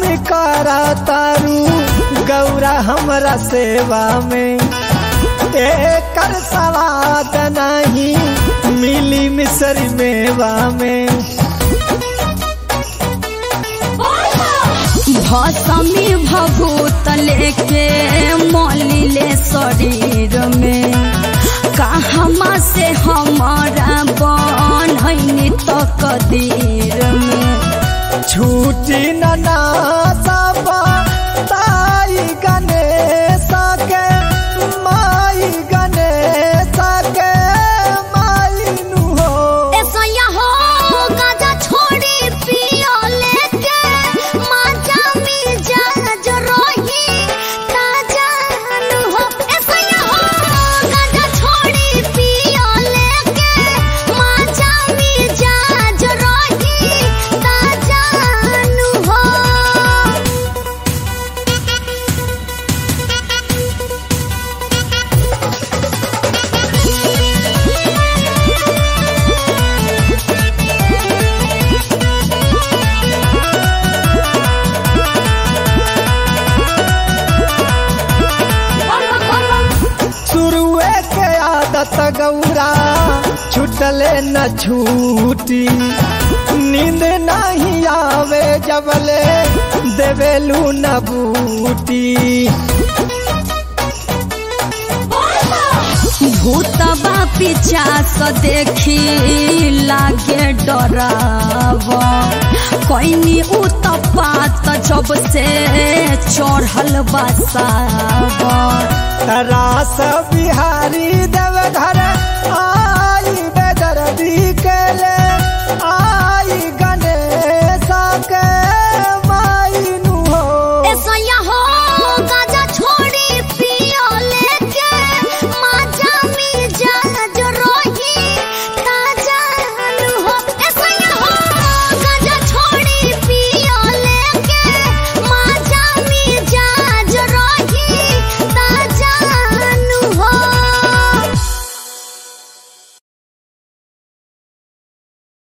करा तारू गौरा हमरा सेवा में, एकर सवाद नहीं मिली मिसरी मेवा में। भसमी भभूत लेके मलिले शरीर में, कहमा से हमारा बनैनी तकदीर में। छूटी ना सब ताई गणेश के माई, गणेश के माई नु हो। ऐसा हो गाजा छोड़ी पियो लेके माजा मिजा जो रोही ताजा नु हो। ऐसा हो गाजा छोड़ी पियो लेके माजा मिजा जो रोही ताजा नु हो। शुरुए के आदत गौरा छुटले न छूटी, नींद नहीं आवे जबले देवेलू न बूटी। भूतबा पिचास देखी लागे डराव, कोइनी उतपात जब से चढ़ल बसाव। रास बिहारी देव घर आई बेदर्दी के ले आ